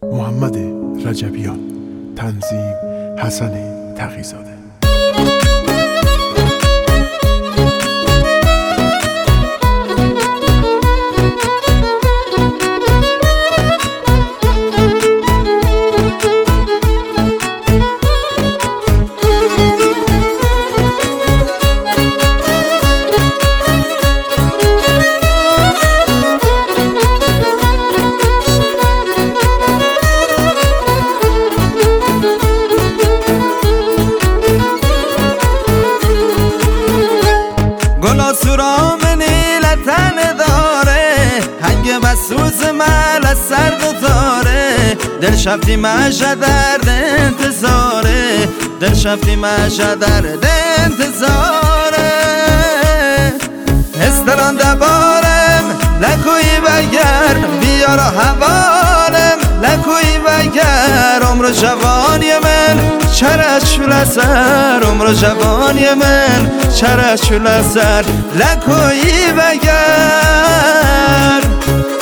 محمد رجبیان، تنظیم حسن تقی‌زاده. سورام نیلتن داره هنگ مسوز مل از سر داره دل شفتی مشه درد انتظاره دل شفتی مشه درد انتظاره استران دبارم لکوی بگر بیارا حوالم لکوی بگر عمر جوانی من چرش لسر عمر جوانی من چرش لسر لکوی بگر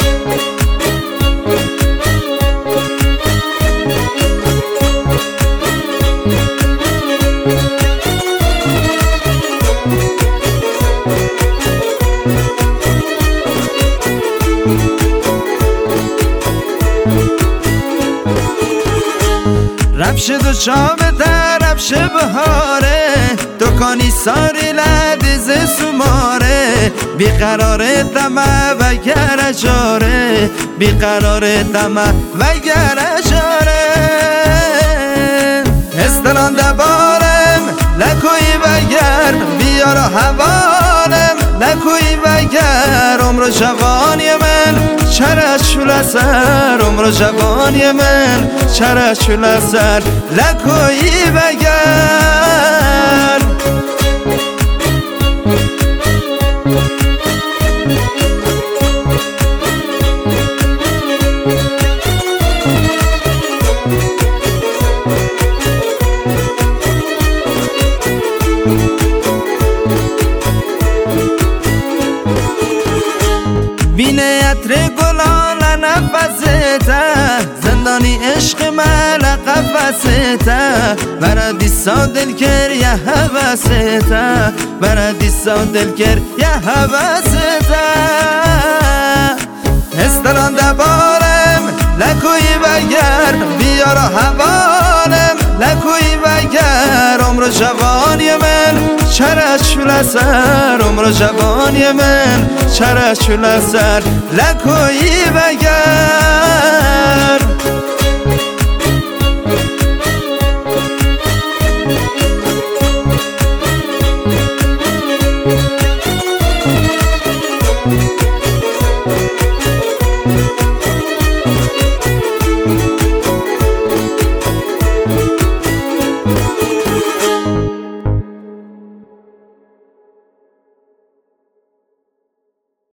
رفش دو چابه در رفش بهاره دکانی ساری لدیز سوماره بیقرار دمه و گرجاره بیقرار دمه و گرجاره استران دبارم لکوی بگر بیارا حوالم لکوی بگر عمر جوانی من چرش لسر عمر جوانی من چرش لسر لکوی بگر بینه عطر گلان نفسته زندانی عشق مل قفسته بردی سا دلکر یه حوسته بردی سا دلکر یه حوسته استران دبارم لکوی بگر بیارا حوالم لکوی بگر عمر جوانی من چرش لسر عمر جوانی من چرش لسر لکوی بگر